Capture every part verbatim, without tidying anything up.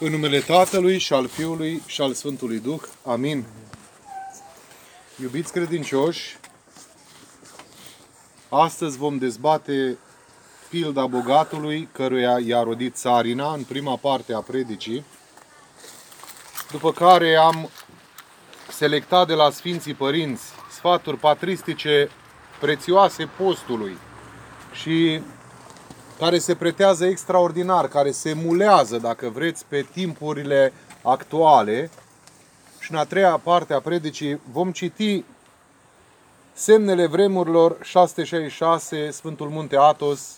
În numele Tatălui și al Fiului și al Sfântului Duh. Amin. Iubiți credincioși, astăzi vom dezbate pilda bogatului căruia i-a rodit țarina în prima parte a predicii, după care am selectat de la Sfinții Părinți sfaturi patristice prețioase postului și care se pretează extraordinar, care se mulează, dacă vreți, pe timpurile actuale. Și în a treia parte a predicii vom citi Semnele vremurilor, șase sute șaizeci și șase, Sfântul Munte Athos,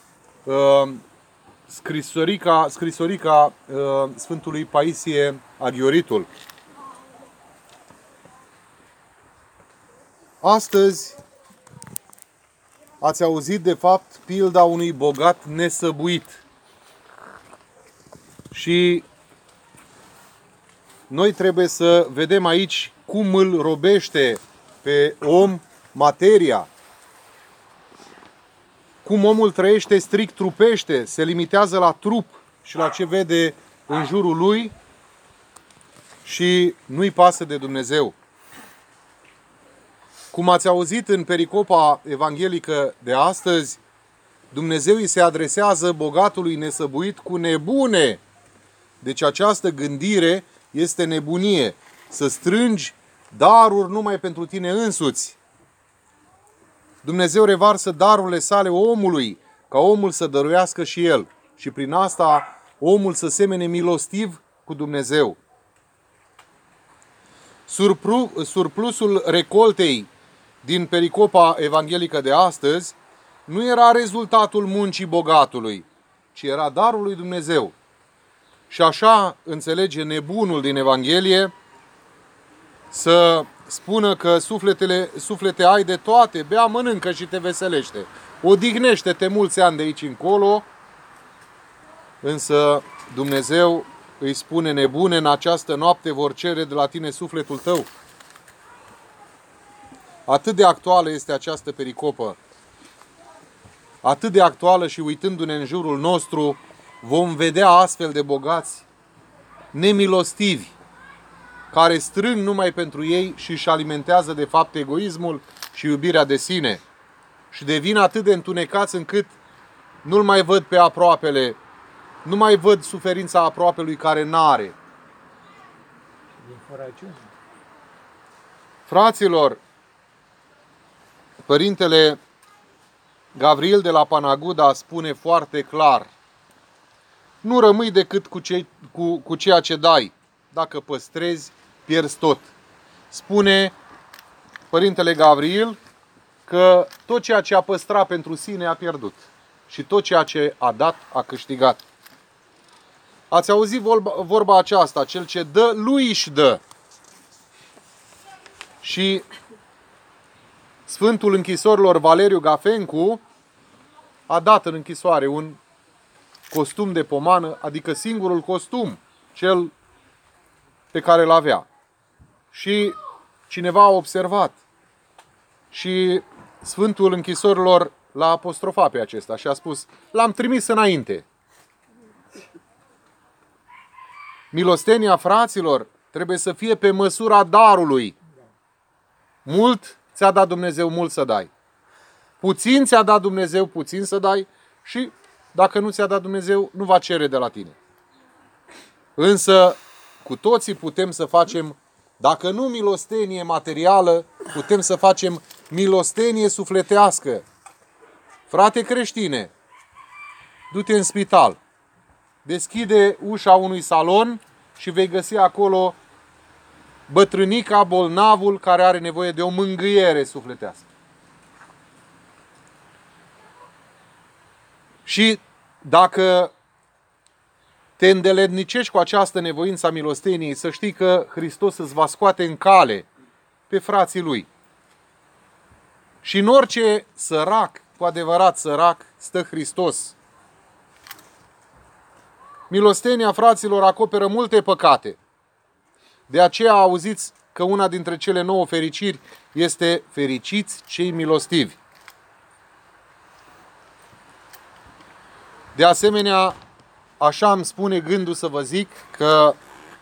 scrisorica, scrisorica Sfântului Paisie Aghioritul. Astăzi ați auzit de fapt pilda unui bogat nesăbuit. Și noi trebuie să vedem aici cum îl robește pe om materia. Cum omul trăiește strict trupește, se limitează la trup și la ce vede în jurul lui și nu-i pasă de Dumnezeu. Cum ați auzit în pericopa evanghelică de astăzi, Dumnezeu îi se adresează bogatului nesăbuit cu nebune. Deci această gândire este nebunie. Să strângi daruri numai pentru tine însuți. Dumnezeu revarsă darurile sale omului, ca omul să dăruiască și el. Și prin asta omul să semene milostiv cu Dumnezeu. Surplusul recoltei din pericopa evanghelică de astăzi nu era rezultatul muncii bogatului, ci era darul lui Dumnezeu. Și așa înțelege nebunul din Evanghelie să spună că sufletele, suflete ai de toate, bea, mănâncă și te veselește. Odihnește-te mulți ani de aici încolo, însă Dumnezeu îi spune: nebune, în această noapte vor cere de la tine sufletul tău. Atât de actuală este această pericopă. Atât de actuală și uitându-ne în jurul nostru, vom vedea astfel de bogați nemilostivi, care strâng numai pentru ei și își alimentează de fapt egoismul și iubirea de sine. Și devin atât de întunecați încât nu-l mai văd pe aproapele, nu mai văd suferința aproapelui care n-are. Fraților, Părintele Gavril de la Panaguda spune foarte clar: nu rămâi decât cu, ce, cu, cu ceea ce dai. Dacă păstrezi, pierzi tot. Spune Părintele Gavril că tot ceea ce a păstrat pentru sine a pierdut și tot ceea ce a dat a câștigat. Ați auzit vorba, vorba aceasta: cel ce dă, lui își dă. Și Sfântul Închisorilor Valeriu Gafencu a dat în închisoare un costum de pomană, adică singurul costum, cel pe care îl avea. Și cineva a observat și Sfântul Închisorilor l-a apostrofat pe acesta și a spus: l-am trimis înainte. Milostenia, fraților, trebuie să fie pe măsura darului. Mult ți-a dat Dumnezeu, mult să dai. Puțin ți-a dat Dumnezeu, puțin să dai. Și dacă nu ți-a dat Dumnezeu, nu va cere de la tine. Însă, cu toții putem să facem, dacă nu milostenie materială, putem să facem milostenie sufletească. Frate creștine, du-te în spital, deschide ușa unui salon și vei găsi acolo bătrânica, bolnavul care are nevoie de o mângâiere sufletească. Și dacă te îndeletnicești cu această nevoință a milosteniei, să știi că Hristos îți va scoate în cale pe frații Lui. Și în orice sărac, cu adevărat sărac, stă Hristos. Milostenia, fraților, acoperă multe păcate. De aceea auziți că una dintre cele nouă fericiri este: fericiți cei milostivi. De asemenea, așa îmi spune gândul să vă zic că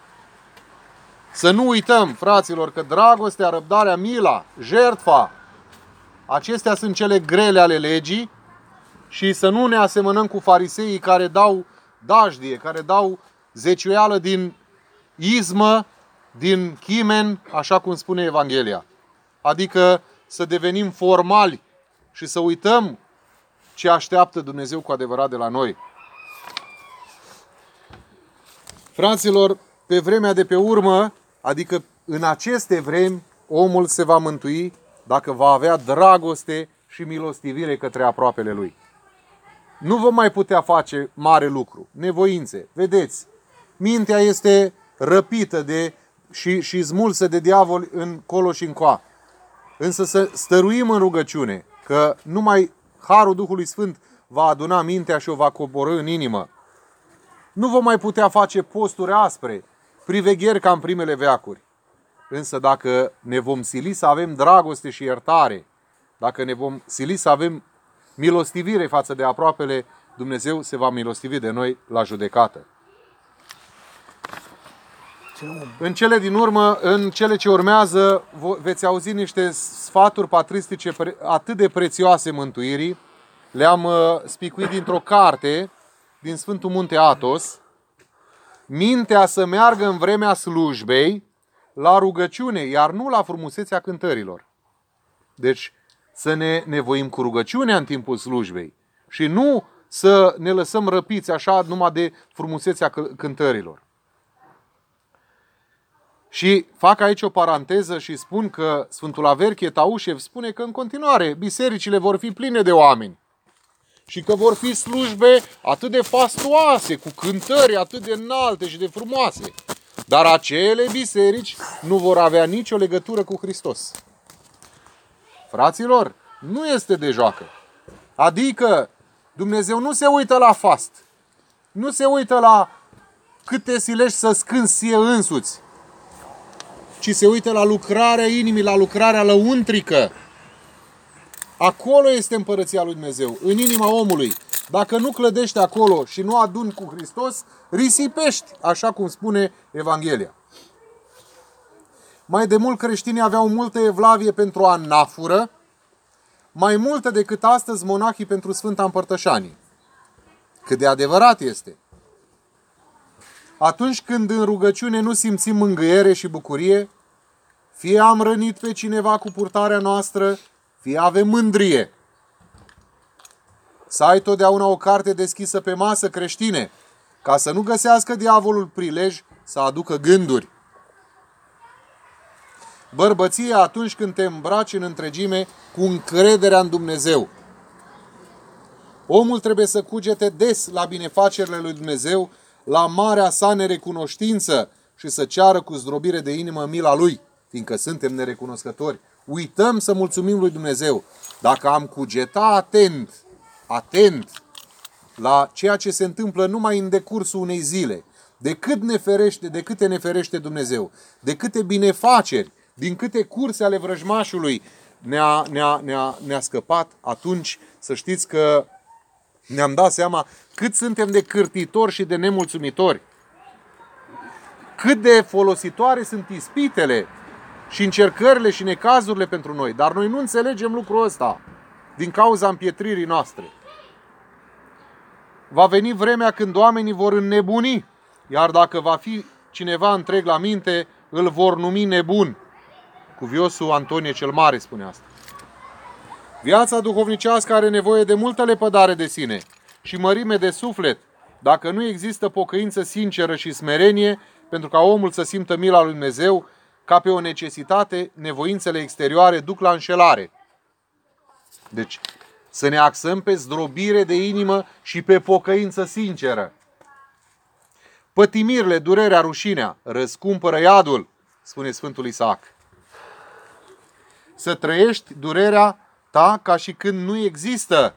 să nu uităm, fraților, că dragostea, răbdarea, mila, jertfa, acestea sunt cele grele ale legii și să nu ne asemănăm cu fariseii care dau dajdie, care dau zeciuială din izmă, din chimen, așa cum spune Evanghelia. Adică să devenim formali și să uităm ce așteaptă Dumnezeu cu adevărat de la noi. Fraților, pe vremea de pe urmă, adică în aceste vremi, omul se va mântui dacă va avea dragoste și milostivire către aproapele lui. Nu vom mai putea face mare lucru, nevoințe. Vedeți, mintea este răpită de, și, și smulsă de diavol încolo și încoa. Însă să stăruim în rugăciune, că numai harul Duhului Sfânt va aduna mintea și o va coborî în inimă. Nu vom mai putea face posturi aspre, privegheri ca în primele veacuri. Însă dacă ne vom sili să avem dragoste și iertare, dacă ne vom sili să avem milostivire față de aproapele, Dumnezeu se va milostivi de noi la judecată. În cele din urmă, în cele ce urmează, veți auzi niște sfaturi patristice atât de prețioase mântuirii. Le-am spicuit dintr-o carte din Sfântul Munte Athos. Mintea să meargă în vremea slujbei la rugăciune, iar nu la frumusețea cântărilor. Deci să ne nevoim cu rugăciunea în timpul slujbei și nu să ne lăsăm răpiți așa numai de frumusețea cântărilor. Și fac aici o paranteză și spun că Sfântul Averchie Taușev spune că în continuare bisericile vor fi pline de oameni și că vor fi slujbe atât de fastoase, cu cântări atât de înalte și de frumoase. Dar acele biserici nu vor avea nicio legătură cu Hristos. Fraților, nu este de joacă. Adică Dumnezeu nu se uită la fast, nu se uită la cât te silești să scânzi ție însuți, ci se uită la lucrarea inimii, la lucrarea lăuntrică. Acolo este împărăția lui Dumnezeu, în inima omului. Dacă nu clădești acolo și nu aduni cu Hristos, risipești, așa cum spune Evanghelia. Mai de mult creștinii aveau multă evlavie pentru anafură, mai multă decât astăzi monahii pentru Sfânta Împărtășanie. Cât de adevărat este. Atunci când în rugăciune nu simțim mângâiere și bucurie, fie am rănit pe cineva cu purtarea noastră, fie avem mândrie. Să ai totdeauna o carte deschisă pe masă, creștine, ca să nu găsească diavolul prilej să aducă gânduri. Bărbăție atunci când te îmbraci în întregime cu încrederea în Dumnezeu. Omul trebuie să cugete des la binefacerile lui Dumnezeu, la marea sa nerecunoștință și să ceară cu zdrobire de inimă mila Lui, fiindcă suntem nerecunoscători. Uităm să mulțumim lui Dumnezeu. Dacă am cugeta atent, atent la ceea ce se întâmplă numai în decursul unei zile, de cât ne ferește, de câte ne ferește Dumnezeu, de câte binefaceri, din câte curse ale vrăjmașului ne-a, ne-a, ne-a, ne-a scăpat, atunci să știți că ne-am dat seama cât suntem de cârtitori și de nemulțumitori. Cât de folositoare sunt ispitele și încercările și necazurile pentru noi. Dar noi nu înțelegem lucrul ăsta din cauza împietririi noastre. Va veni vremea când oamenii vor înnebuni, iar dacă va fi cineva întreg la minte, îl vor numi nebun. Cuviosul Antonie cel Mare spune asta. Viața duhovnicească are nevoie de multă lepădare de sine și mărime de suflet, dacă nu există pocăință sinceră și smerenie, pentru ca omul să simtă mila lui Dumnezeu, ca pe o necesitate, nevoințele exterioare duc la înșelare. Deci, să ne axăm pe zdrobire de inimă și pe pocăință sinceră. Pătimirile, durerea, rușinea, răscumpără iadul, spune Sfântul Isaac. Să trăiești durerea ta ca și când nu există.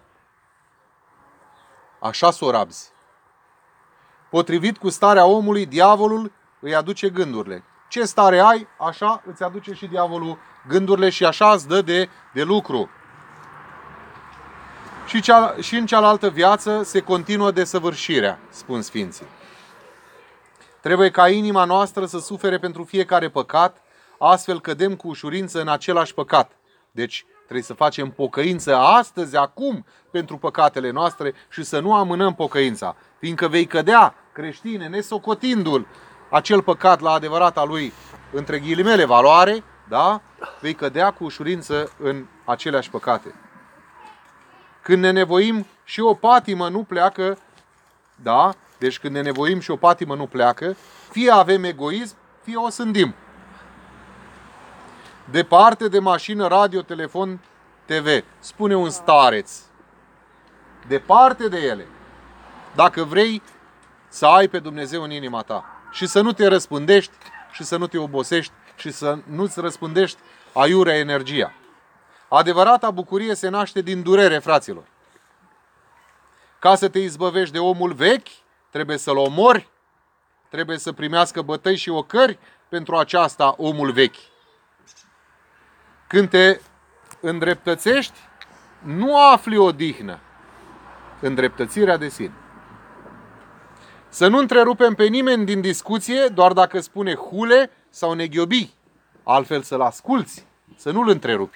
Așa s-o rabzi. Potrivit cu starea omului, diavolul îi aduce gândurile. Ce stare ai, așa îți aduce și diavolul gândurile și așa îți dă de, de lucru. Și, cea, și în cealaltă viață se continuă desăvârșirea, spun Sfinții. Trebuie ca inima noastră să sufere pentru fiecare păcat, astfel cădem cu ușurință în același păcat. Deci trebuie să facem pocăință astăzi, acum, pentru păcatele noastre și să nu amânăm pocăința. Fiindcă vei cădea, creștine, nesocotindu-l acel păcat la adevărata lui, între ghilimele, valoare, da? Vei cădea cu ușurință în aceleași păcate. Când ne nevoim și o patimă nu pleacă, da? Deci când ne nevoim și o patimă nu pleacă, fie avem egoism, fie o sândim. Departe de mașină, radio, telefon, T V, spune un stareț. Departe de ele. Dacă vrei să ai pe Dumnezeu în inima ta și să nu te răspândești și să nu te obosești și să nu-ți răspândești aiurea energia. Adevărata bucurie se naște din durere, fraților. Ca să te izbăvești de omul vechi, trebuie să-l omori, trebuie să primească bătăi și ocări pentru aceasta omul vechi. Când te îndreptățești, nu afli odihnă, îndreptățirea de sine. Să nu întrerupem pe nimeni din discuție doar dacă spune hule sau neghiobii, altfel să-l asculți, să nu-l întrerupi.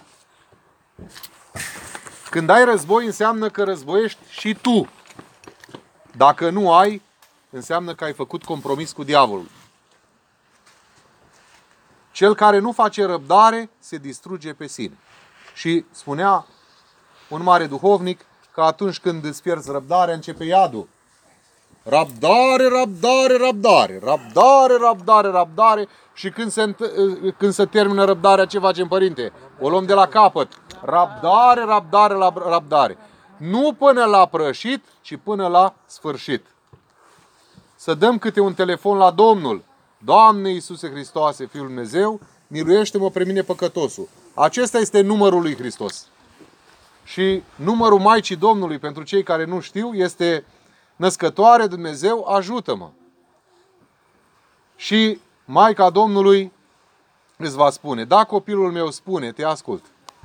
Când ai război, înseamnă că războiești și tu. Dacă nu ai, înseamnă că ai făcut compromis cu diavolul. Cel care nu face răbdare se distruge pe sine. Și spunea un mare duhovnic că atunci când îți pierzi răbdarea, începe iadul. Răbdare, răbdare, răbdare, răbdare, răbdare, răbdare. Și când se, când se termină răbdarea, ce facem, părinte? O luăm de la capăt. Răbdare, răbdare, răbdare. Nu până la prășit, ci până la sfârșit. Să dăm câte un telefon la Domnul. Doamne Iisuse Hristoase, Fiul lui Dumnezeu, miluiește-mă pe mine păcătosul. Acesta este numărul lui Hristos. Și numărul Maicii Domnului, pentru cei care nu știu, este Născătoare Dumnezeu, ajută-mă. Și Maica Domnului îți va spune, da, copilul meu, spune, te ascult.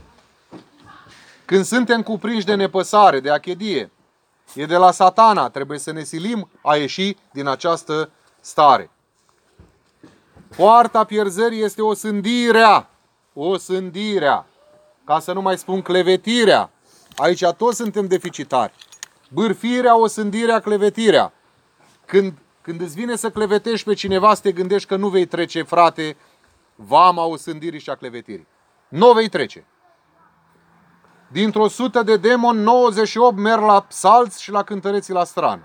Când suntem cuprinși de nepăsare, de achedie, e de la Satana, trebuie să ne silim a ieși din această stare. Poarta pierzării este osândirea, osândirea, ca să nu mai spun clevetirea. Aici toți suntem deficitari. Bârfirea, osândirea, clevetirea. Când, când îți vine să clevetești pe cineva, să te gândești că nu vei trece, frate, vama osândirii și a clevetirii. Nu vei trece. Dintr-o sută de demoni, nouăzeci și opt merg la psalți și la cântăreții la strană.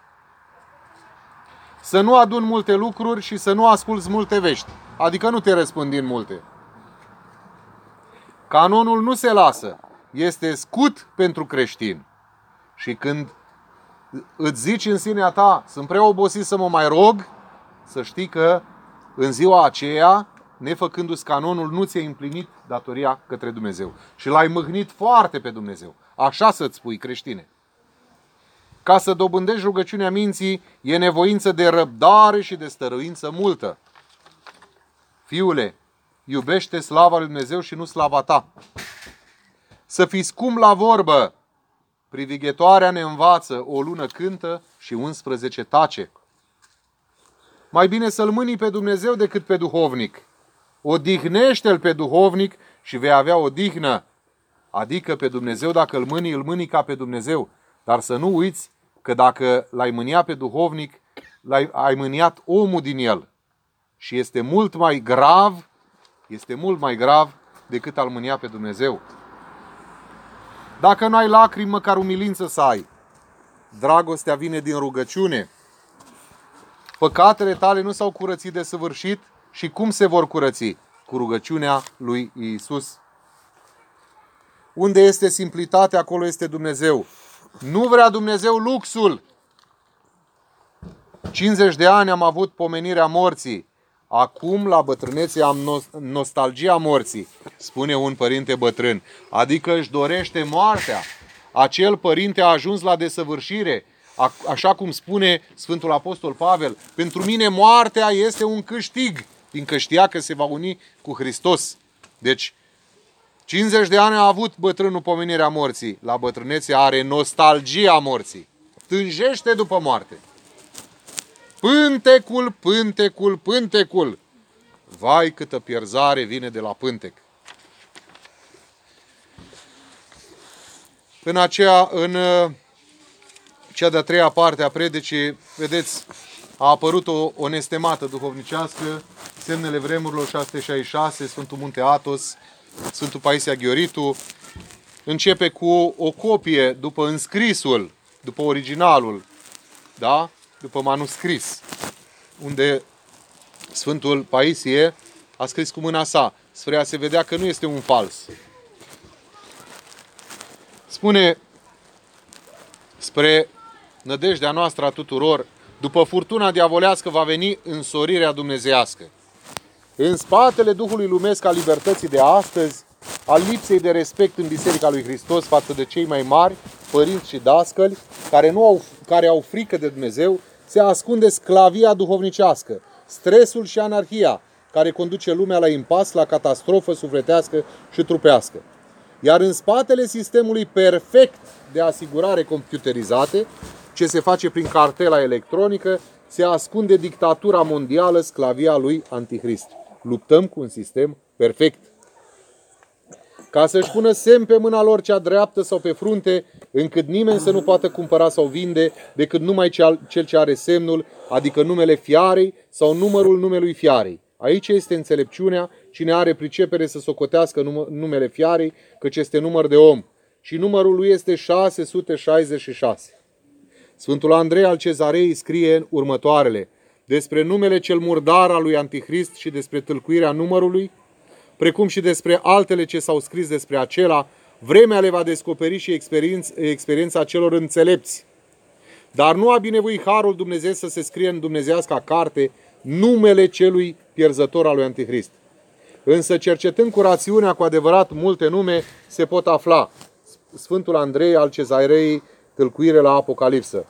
Să nu adun multe lucruri și să nu asculți multe vești. Adică nu te răspândi în multe. Canonul nu se lasă. Este scut pentru creștin. Și când îți zici în sinea ta, sunt prea obosit să mă mai rog, să știi că în ziua aceea, nefăcându-ți canonul, nu ți-ai împlinit datoria către Dumnezeu. Și l-ai mâhnit foarte pe Dumnezeu. Așa să-ți spui, creștine. Ca să dobândești rugăciunea minții, e nevoință de răbdare și de stăruință multă. Fiule, iubește slava lui Dumnezeu și nu slava ta. Să fii scump la vorbă. Privighetoarea ne învață, o lună cântă și unsprezece tace. Mai bine să-l mâni pe Dumnezeu decât pe duhovnic. Odihnește-l pe duhovnic și vei avea odihnă. Adică pe Dumnezeu, dacă îl mâni, îl mâni ca pe Dumnezeu. Dar să nu uiți că dacă l-ai mânia pe duhovnic, l-ai, ai mâniat omul din el. Și este mult mai grav, este mult mai grav decât al mânia pe Dumnezeu. Dacă nu ai lacrimi, măcar umilință să ai. Dragostea vine din rugăciune. Păcatele tale nu s-au curățit de săvârșit și cum se vor curăți? Cu rugăciunea lui Iisus. Unde este simplitate, acolo este Dumnezeu. Nu vrea Dumnezeu luxul. cincizeci de ani am avut pomenirea morții. Acum, la bătrânețe, am nostalgia morții, spune un părinte bătrân. Adică își dorește moartea. Acel părinte a ajuns la desăvârșire. Așa cum spune Sfântul Apostol Pavel, pentru mine moartea este un câștig, fiindcă știa că se va uni cu Hristos. Deci, cincizeci de ani a avut bătrânul pomenirea morții. La bătrânețe are nostalgia morții. Tânjește după moarte. Pântecul, pântecul, pântecul. Vai câtă pierzare vine de la pântec. În aceea, în cea de-a treia parte a predicii, vedeți, a apărut o, o nestemată duhovnicească, Semnele vremurilor șase sute șaizeci și șase, Sfântul Munte Athos, Sfântul Paisie Aghioritu. Începe cu o copie după înscrisul, după originalul, da? După manuscris, unde Sfântul Paisie a scris cu mâna sa, spre a se vedea că nu este un fals. Spune, spre nădejdea noastră a tuturor, după furtuna diavolească va veni însorirea dumnezeiască. În spatele Duhului lumesc al libertății de astăzi, al lipsei de respect în Biserica lui Hristos față de cei mai mari, părinți și dascăli, care, nu au, care au frică de Dumnezeu, se ascunde sclavia duhovnicească, stresul și anarhia, care conduce lumea la impas, la catastrofă sufletească și trupească. Iar în spatele sistemului perfect de asigurare computerizate, ce se face prin cartela electronică, se ascunde dictatura mondială, sclavia lui Antichrist. Luptăm cu un sistem perfect. Ca să-și pună semn pe mâna lor cea dreaptă sau pe frunte, încât nimeni să nu poată cumpăra sau vinde, decât numai cel ce are semnul, adică numele fiarei sau numărul numelui fiarei. Aici este înțelepciunea, cine are pricepere să socotească numele fiarei, căci este număr de om. Și numărul lui este șase sute șaizeci și șase. Sfântul Andrei al Cezarei scrie următoarele despre numele cel murdar al lui Antichrist și despre tâlcuirea numărului, precum și despre altele ce s-au scris despre acela, vremea le va descoperi și experiența celor înțelepți. Dar nu a binevoit harul Dumnezeu să se scrie în dumnezeiasca carte numele celui pierzător al lui Antichrist. Însă cercetând cu rațiunea cu adevărat multe nume, se pot afla. Sfântul Andrei al Cezarei, tâlcuire la Apocalipsă.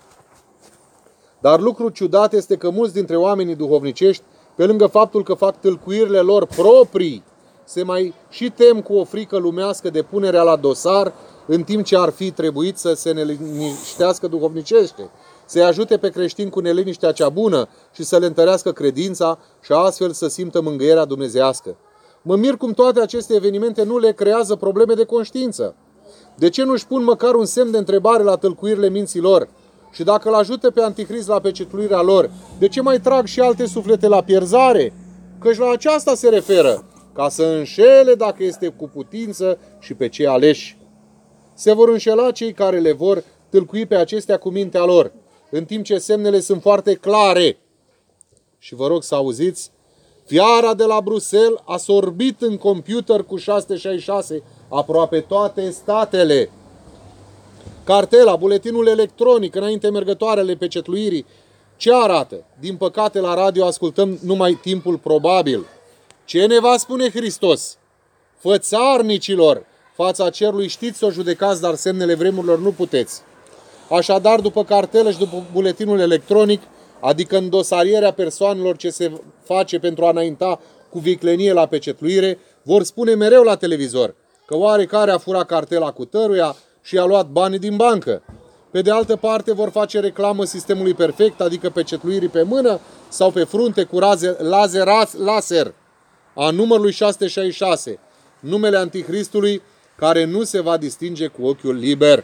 Dar lucru ciudat este că mulți dintre oamenii duhovnicești, pe lângă faptul că fac tâlcuirile lor proprii, se mai și tem cu o frică lumească de punerea la dosar, în timp ce ar fi trebuit să se neliniștească duhovnicește, să-i ajute pe creștini cu neliniștea cea bună și să le întărească credința și astfel să simtă mângâierea dumnezeiască. Mă mir cum toate aceste evenimente nu le creează probleme de conștiință. De ce nu-și pun măcar un semn de întrebare la tâlcuirile minților? Și dacă îl ajută pe Antichrist la pecetluirea lor, de ce mai trag și alte suflete la pierzare? Căci la aceasta se referă, ca să înșele dacă este cu putință și pe cei aleși. Se vor înșela cei care le vor tâlcui pe acestea cu mintea lor, în timp ce semnele sunt foarte clare. Și vă rog să auziți, fiara de la Bruxelles a sorbit în computer cu șase sute șaizeci și șase aproape toate statele. Cartela, buletinul electronic, înainte mergătoarele pecetluirii, ce arată? Din păcate la radio ascultăm numai timpul probabil. Ce ne va spune Hristos? Fățarnicilor, fața cerului știți să o judecați, dar semnele vremurilor nu puteți. Așadar, după cartelă și după buletinul electronic, adică îndosarierea persoanelor ce se face pentru a înainta cu viclenie la pecetluire, vor spune mereu la televizor că oarecare a furat cartela cu tăruia și a luat banii din bancă. Pe de altă parte, vor face reclamă sistemului perfect, adică pecetluirii pe mână sau pe frunte cu raze, laser, laser a numărului șase sute șaizeci și șase, numele Antichristului, care nu se va distinge cu ochiul liber.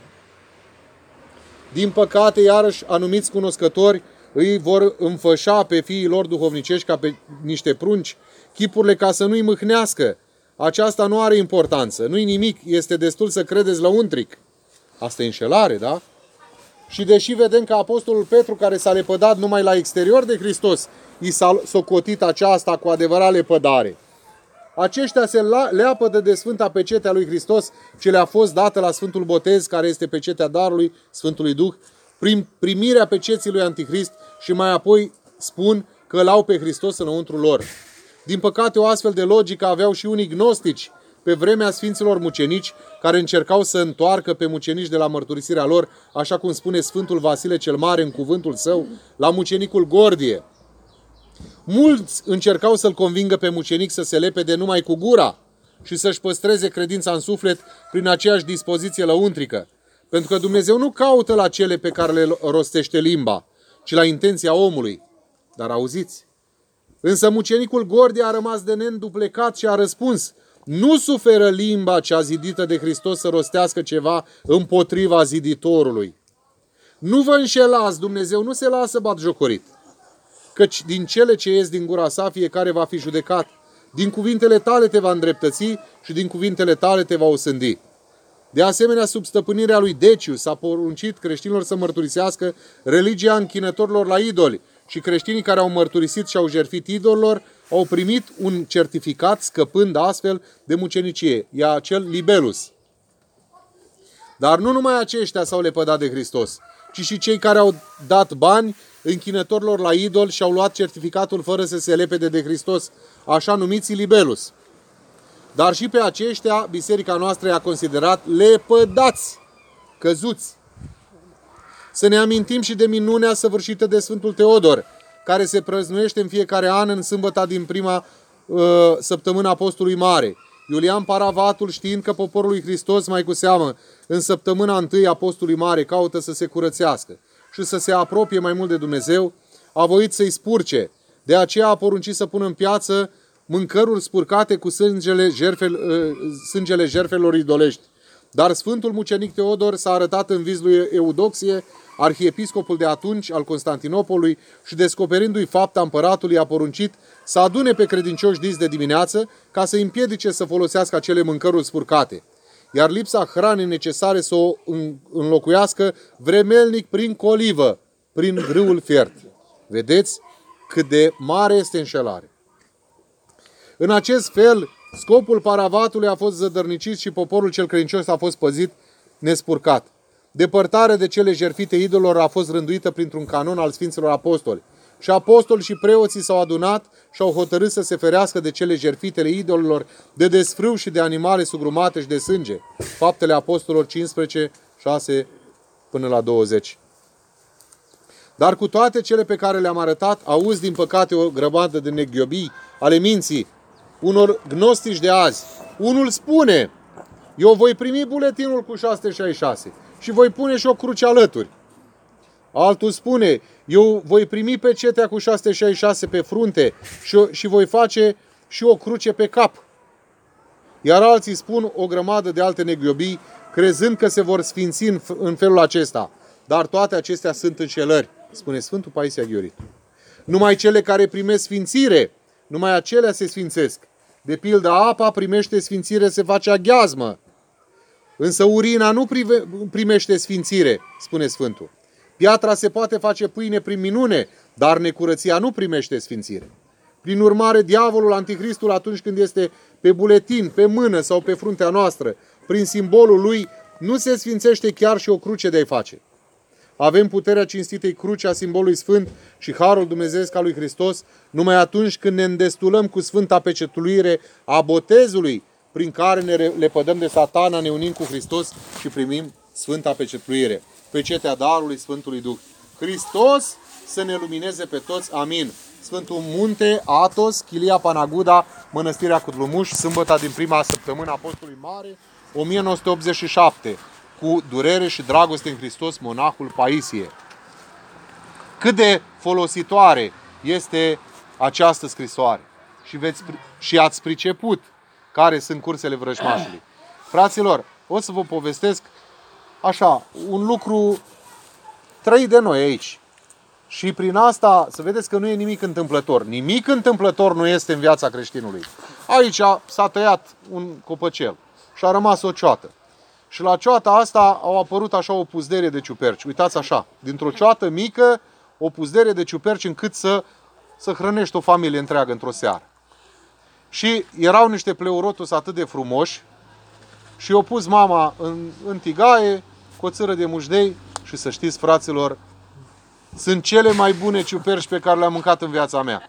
Din păcate, iarăși, anumiți cunoscători îi vor înfășa pe fiii lor duhovnicești ca pe niște prunci chipurile ca să nu-i mâhnească. Aceasta nu are importanță, nu-i nimic, este destul să credeți lăuntric. Asta e înșelare, da? Și deși vedem că apostolul Petru, care s-a lepădat numai la exterior de Hristos, i s-a socotit aceasta cu adevărat lepădare. Aceștia se leapădă de Sfânta Pecete a lui Hristos, ce le-a fost dată la Sfântul Botez, care este pecetea darului Sfântului Duh, prin primirea peceții lui Antichrist și mai apoi spun că îl au pe Hristos înăuntru lor. Din păcate, o astfel de logică aveau și unii gnostici pe vremea Sfinților Mucenici, care încercau să întoarcă pe mucenici de la mărturisirea lor, așa cum spune Sfântul Vasile cel Mare în cuvântul său, la mucenicul Gordie. Mulți încercau să-l convingă pe mucenic să se lepede numai cu gura, și să-și păstreze credința în suflet prin aceeași dispoziție lăuntrică. Pentru că Dumnezeu nu caută la cele pe care le rostește limba, ci la intenția omului. Dar auziți? Însă mucenicul Gordie a rămas de neînduplecat și a răspuns: nu suferă limba cea zidită de Hristos să rostească ceva împotriva ziditorului. Nu vă înșelați, Dumnezeu nu se lasă batjocorit, căci din cele ce ies din gura sa fiecare va fi judecat. Din cuvintele tale te va îndreptăți și din cuvintele tale te va osândi. De asemenea, sub stăpânirea lui Deciu s-a poruncit creștinilor să mărturisească religia închinătorilor la idoli și creștinii care au mărturisit și au jertfit idolilor au primit un certificat, scăpând astfel de mucenicie. E acel libelus. Dar nu numai aceștia s-au lepădat de Hristos, ci și cei care au dat bani închinătorilor la idol și au luat certificatul fără să se lepede de Hristos, așa numiți libelus. Dar și pe aceștia biserica noastră i-a considerat lepădați, căzuți. Să ne amintim și de minunea săvârșită de Sfântul Teodor, care se prăznuiește în fiecare an în sâmbăta din prima uh, săptămână a postului mare. Iulian Paravatul, știind că poporul lui Hristos, mai cu seamă, în săptămâna întâi a postului mare caută să se curățească și să se apropie mai mult de Dumnezeu, a voit să-i spurce. De aceea a poruncit să pună în piață mâncăruri spurcate cu sângele, jerfel, sângele jerfelor idolești. Dar Sfântul Mucenic Teodor s-a arătat în viz lui Eudoxie, arhiepiscopul de atunci al Constantinopolului, și descoperindu-i fapta împăratului a poruncit să adune pe credincioși dis de dimineață ca să împiedice să folosească acele mâncăruri spurcate, iar lipsa hranei necesare să o înlocuiască vremelnic prin colivă, prin grâul fiert. Vedeți cât de mare este înșelare. În acest fel, scopul Paravatului a fost zădărnicit și poporul cel credincios a fost păzit nespurcat. Depărtarea de cele jertfite idolilor a fost rânduită printr-un canon al Sfinților Apostoli. Și apostoli și preoții s-au adunat și au hotărât să se ferească de cele jertfitele idolilor, de desfrâu și de animale sugrumate și de sânge. Faptele Apostolilor cincisprezece, șase până la douăzeci. Dar cu toate cele pe care le-am arătat, auzi din păcate o grămadă de neghiobii ale minții unor gnostici de azi. Unul spune: eu voi primi buletinul cu șase sute șaizeci și șase și voi pune și o cruce alături. Altul spune: eu voi primi pecetea cu șase sute șaizeci și șase pe frunte și, și voi face și o cruce pe cap. Iar alții spun o grămadă de alte neghiobii, crezând că se vor sfinți în, în felul acesta. Dar toate acestea sunt înșelări, spune Sfântul Paisie Aghioritu. Numai cele care primesc sfințire, numai acelea se sfințesc. De pildă, apa primește sfințire, se face aghiazmă. Însă urina nu prive, primește sfințire, spune Sfântul. Piatra se poate face pâine prin minune, dar necurăția nu primește sfințire. Prin urmare, diavolul, anticristul, atunci când este pe buletin, pe mână sau pe fruntea noastră, prin simbolul lui, nu se sfințește chiar și o cruce de-ai face. Avem puterea cinstitei cruci a simbolului sfânt și harul dumnezeiesc al lui Hristos numai atunci când ne îndestulăm cu sfânta pecetluire a botezului, prin care ne lepădăm de Satana, ne unim cu Hristos și primim sfânta pecetluire, pecetea darului Sfântului Duh. Hristos să ne lumineze pe toți. Amin. Sfântul Munte Athos, Chilia Panaguda, Mănăstirea Cutlumuș, sâmbăta din prima săptămână a postului mare, o mie nouă sute optzeci și șapte. Cu durere și dragoste în Hristos, monahul Paisie. Cât de folositoare este această scrisoare. Și, veți, și ați priceput care sunt cursele vrăjmașului. Fraților, o să vă povestesc așa, un lucru trăit de noi aici. Și prin asta să vedeți că nu e nimic întâmplător. Nimic întâmplător nu este în viața creștinului. Aici s-a tăiat un copăcel și a rămas o cioată. Și la cioata asta au apărut așa o puzdere de ciuperci. Uitați așa, dintr-o cioată mică, o puzdere de ciuperci încât să, să hrănești o familie întreagă într-o seară. Și erau niște pleurotus atât de frumoși și i-au pus mama în, în tigaie cu o țără de mușdei și să știți, fraților, sunt cele mai bune ciuperci pe care le-am mâncat în viața mea.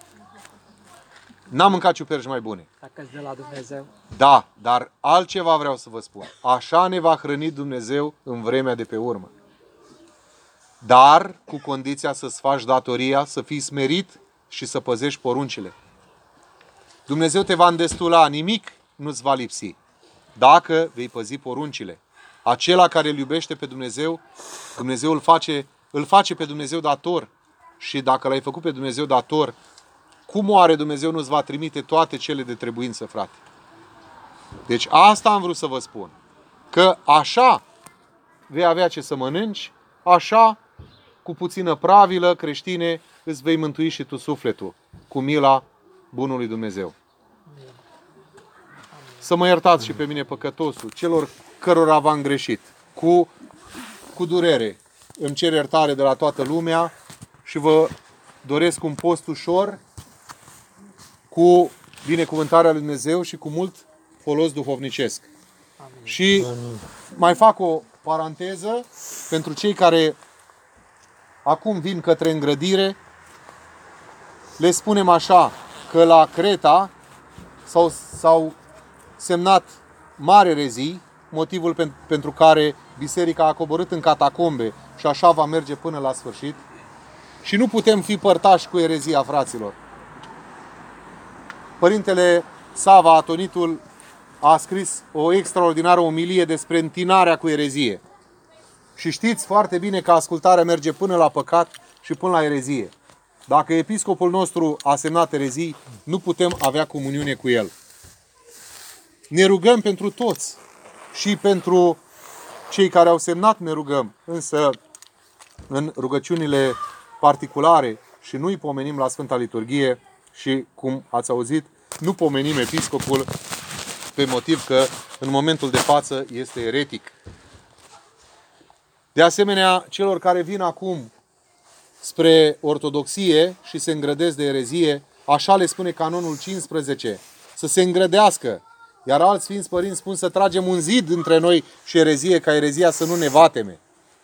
N-am mâncat ciuperci mai bune. Dacă-s de la Dumnezeu. Da, dar altceva vreau să vă spun. Așa ne va hrăni Dumnezeu în vremea de pe urmă. Dar cu condiția să-ți faci datoria, să fii smerit și să păzești poruncile. Dumnezeu te va îndestula, nimic nu-ți va lipsi, dacă vei păzi poruncile. Acela care îl iubește pe Dumnezeu, Dumnezeu îl face, îl face pe Dumnezeu dator. Și dacă l-ai făcut pe Dumnezeu dator, cum oare Dumnezeu nu-ți va trimite toate cele de trebuință, frate? Deci asta am vrut să vă spun. Că așa vei avea ce să mănânci, așa, cu puțină pravilă creștine, îți vei mântui și tu sufletul, cu mila bunului Dumnezeu. Să mă iertați și pe mine, păcătosul, celor cărora v-am greșit. Cu, cu durere îmi cer iertare de la toată lumea și vă doresc un post ușor, cu binecuvântarea lui Dumnezeu și cu mult folos duhovnicesc. Amin. Și Amin. Mai fac o paranteză pentru cei care acum vin către îngrădire. Le spunem așa, că la Creta s-au, s-au semnat mari erezii, motivul pen, pentru care biserica a coborât în catacombe și așa va merge până la sfârșit. Și nu putem fi părtași cu erezia, fraților. Părintele Sava, Atonitul, a scris o extraordinară omilie despre întinarea cu erezie. Și știți foarte bine că ascultarea merge până la păcat și până la erezie. Dacă episcopul nostru a semnat erezii, nu putem avea comuniune cu el. Ne rugăm pentru toți și pentru cei care au semnat ne rugăm, însă în rugăciunile particulare și nu-i pomenim la Sfânta Liturghie și, cum ați auzit, nu pomenim episcopul pe motiv că în momentul de față este eretic. De asemenea, celor care vin acum spre ortodoxie și se îngrădesc de erezie, așa le spune canonul cincisprezece, să se îngrădească. Iar alți Sfinți Părinți spun să tragem un zid între noi și erezie, ca erezia să nu ne vateme.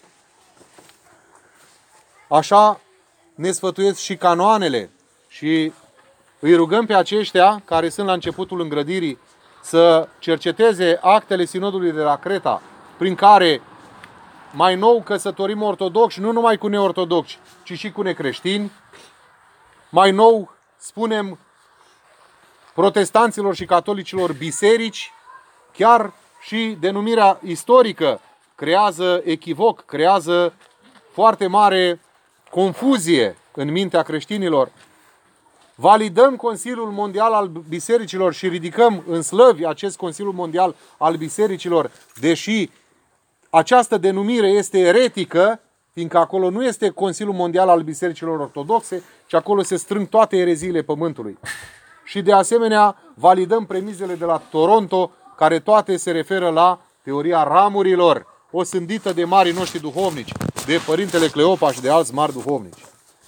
Așa ne sfătuiesc și canoanele și îi rugăm pe aceștia care sunt la începutul îngrădirii să cerceteze actele sinodului de la Creta, prin care mai nou căsătorim ortodoxi, nu numai cu neortodoxi, ci și cu necreștini. Mai nou spunem protestanților și catolicilor biserici, chiar și denumirea istorică creează echivoc, creează foarte mare confuzie în mintea creștinilor. Validăm Consiliul Mondial al Bisericilor și ridicăm în slăvi acest Consiliu Mondial al Bisericilor, deși această denumire este eretică, fiindcă acolo nu este Consiliul Mondial al Bisericilor Ortodoxe, ci acolo se strâng toate ereziile pământului. Și de asemenea validăm premizele de la Toronto, care toate se referă la teoria ramurilor, osândită de marii noștri duhovnici, de Părintele Cleopa și de alți mari duhovnici.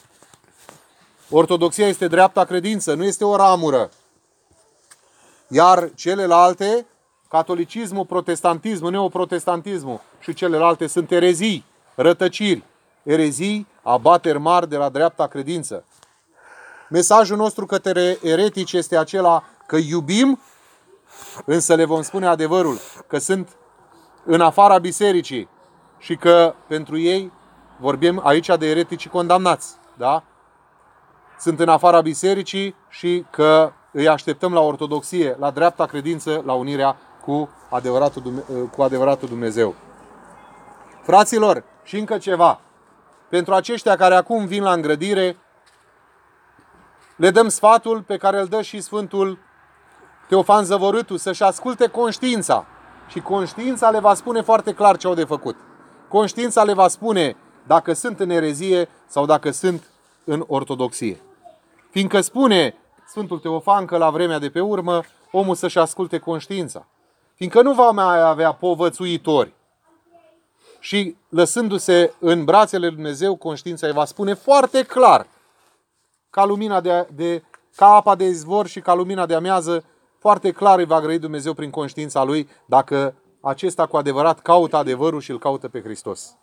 Ortodoxia este dreapta credință, nu este o ramură. Iar celelalte, catolicismul, protestantismul, neoprotestantismul și celelalte sunt erezii, rătăciri, erezii, abateri mari de la dreapta credință. Mesajul nostru către eretici este acela că iubim, însă le vom spune adevărul, că sunt în afara bisericii și că pentru ei vorbim aici de eretici condamnați, da? Sunt în afara bisericii și că îi așteptăm la ortodoxie, la dreapta credință, la unirea cu adevăratul, cu adevăratul Dumnezeu. Fraților, și încă ceva. Pentru aceștia care acum vin la îngrădire, le dăm sfatul pe care îl dă și Sfântul Teofan Zăvorâtu, să-și asculte conștiința. Și conștiința le va spune foarte clar ce au de făcut. Conștiința le va spune dacă sunt în erezie sau dacă sunt în ortodoxie. Fiindcă spune Sfântul Teofan că la vremea de pe urmă omul să-și asculte conștiința. Fiindcă nu va mai avea povățuitori. Și lăsându-se în brațele lui Dumnezeu, conștiința îi va spune foarte clar, ca lumina de, de, ca apa de izvor și ca lumina de amiază, foarte clar îi va grăi Dumnezeu prin conștiința lui dacă acesta cu adevărat caută adevărul și îl caută pe Hristos.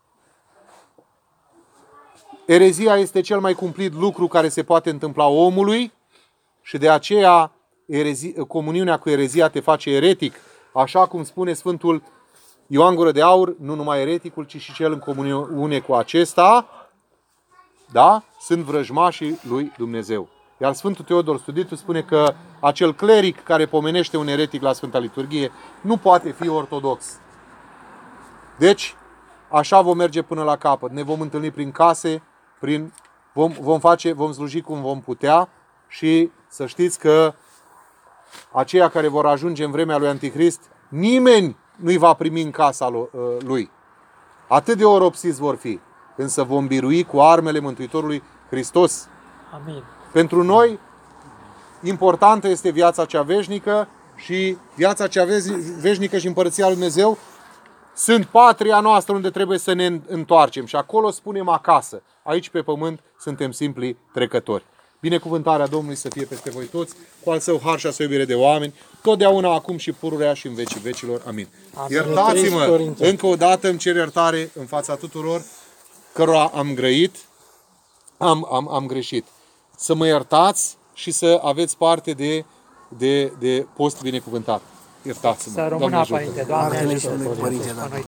Erezia este cel mai cumplit lucru care se poate întâmpla omului și de aceea erezi, comuniunea cu erezia te face eretic, așa cum spune Sfântul Ioan Gură de Aur, nu numai ereticul, ci și cel în comuniune cu acesta, da? Sunt vrăjmașii lui Dumnezeu. Iar Sfântul Teodor Studitul spune că acel cleric care pomenește un eretic la Sfânta Liturghie nu poate fi ortodox. Deci, așa vom merge până la capăt. Ne vom întâlni prin case, prin, vom, vom, face, vom sluji cum vom putea și să știți că aceia care vor ajunge în vremea lui Antichrist, nimeni nu-i va primi în casa lui. Atât de oropsiți vor fi, însă vom birui cu armele Mântuitorului Hristos. Amin. Pentru noi, importantă este viața cea veșnică și viața cea veșnică și Împărăția lui Dumnezeu sunt patria noastră unde trebuie să ne întoarcem. Și acolo spunem acasă. Aici pe pământ suntem simpli trecători. Binecuvântarea Domnului să fie peste voi toți, cu al său har și a său iubire de oameni, totdeauna, acum și pururea și în vecii vecilor. Amin. Amin. Iertați-mă, încă o dată îmi cer iertare în fața tuturor cărora am grăit, am, am, am greșit. Să mă iertați și să aveți parte de, de, de post binecuvântat. Iertați-mă. Să rămână, Părinte, Doamne, ajută.